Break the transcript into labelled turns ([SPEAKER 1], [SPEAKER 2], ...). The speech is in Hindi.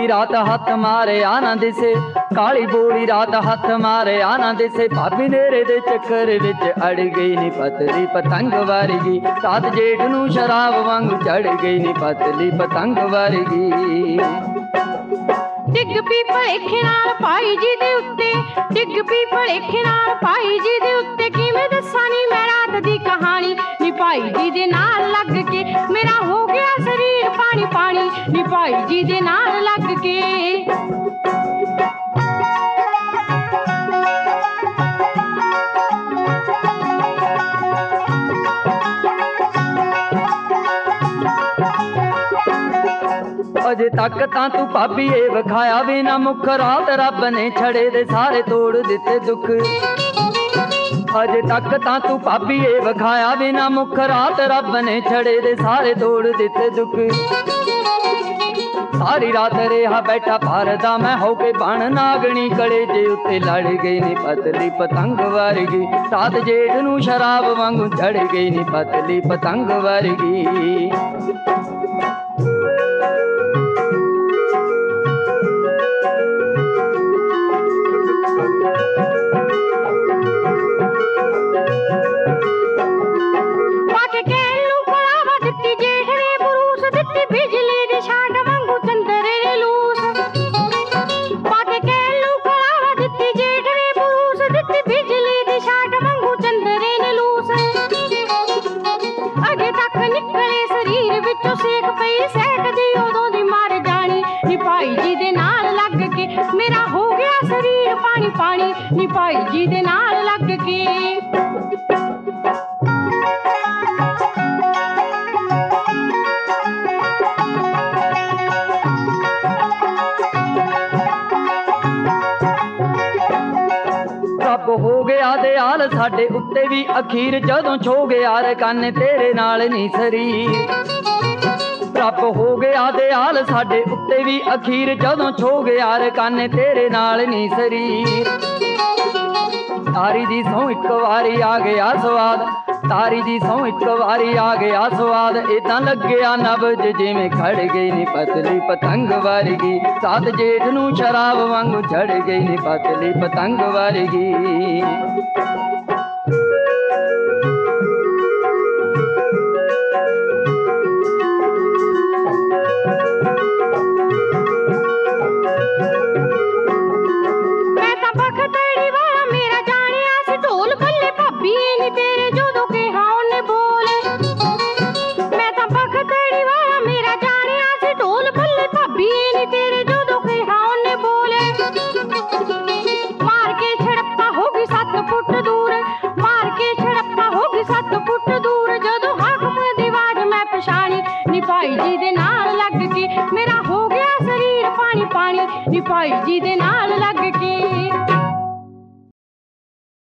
[SPEAKER 1] ਬੋਲੀ ਰਾਤ ਹੱਥ ਮਾਰੇ ਆਨਾ ਦਿਸੇ, ਕਾਲੀ ਬੋਲੀ ਰਾਤ ਹੱਥ ਮਾਰੇ ਆਨਾ ਦਿਸੇ। ਭਾਬੀ ਨੇਰੇ ਦੇ ਚੱਕਰ ਵਿੱਚ ਅੜ ਗਈ ਨੀ ਪਤਲੀ ਪਤੰਗ ਵਰਗੀ, ਰਾਤ ਜੇਠ ਨੂੰ ਸ਼ਰਾਬ ਵਾਂਗੂ ਚੜ ਗਈ ਨੀ ਪਤਲੀ ਪਤੰਗ ਵਰਗੀ।
[SPEAKER 2] ਡਿੱਗ ਪੀ ਭਲੇਖੇ ਨਾਲ ਭਾਈ ਜੀ ਦੇ ਉੱਤੇ, ਡਿੱਗ ਪੀ ਭਲੇਖੇ ਨਾਲ ਭਾਈ ਜੀ ਦੇ ਉੱਤੇ। ਕਿਵੇਂ ਦੱਸਾਂ ਨੀ ਮੈਂ ਰਾਤ ਦੀ ਕਹਾਣੀ, ਨੀ ਭਾਈ ਜੀ ਦੇ ਨਾਲ ਲੱਗ ਕੇ ਮੇਰਾ ਹੋ ਗਿਆ ਸਰੀਰ ਪਾਣੀ ਪਾਣੀ, ਨੀ ਭਾਈ ਜੀ ਦੇ ਨਾਲ ਲੱਗ ਕੇ।
[SPEAKER 1] अजे तक तां तू भाभी ए विखाया भी ना मुख, रात रब ने छड़े दे सारे तोड़ दिते दुख। अजे तक तां तू भाभी ए विखाया भी ना मुख, रात रब ने छड़े दे सारे तोड़ दिते दुख। सारी रात रेहा बैठा भारदा मैं होके बन नागनी, कलेजे उत्ते लड़ गई नी पतली पतंग वर्गी, रात जेठ नू शराब वांगू चढ़ गई नी पतली पतंग वर्गी। मेरा हो गया शरीर पानी पानी, नी भाई जी दे नाल लग के। रब हो गया दयाल साडे उत्ते भी अखीर, जदों छो गया रकाने तेरे नाल नी शरीर। रब हो गया दयाल साडे उत्ते भी अखीर, जदों छो गया रकाने तेरे नाल नी शरीर। तारी दी सौ एक वारी आ गया स्वाद, तारी दी सौ एक वारी आ गया स्वाद। इदां लग्या नब्ज जिवें खड़ गई नी पतली पतंग वर्गी, रात जेठ नू शराब वांगू चढ़ गई नी पतली पतंग वर्गी। भाई जी दे नाल लग के मेरा हो गया शरीर पानी पानी, नी भाई जी दे नाल लग के।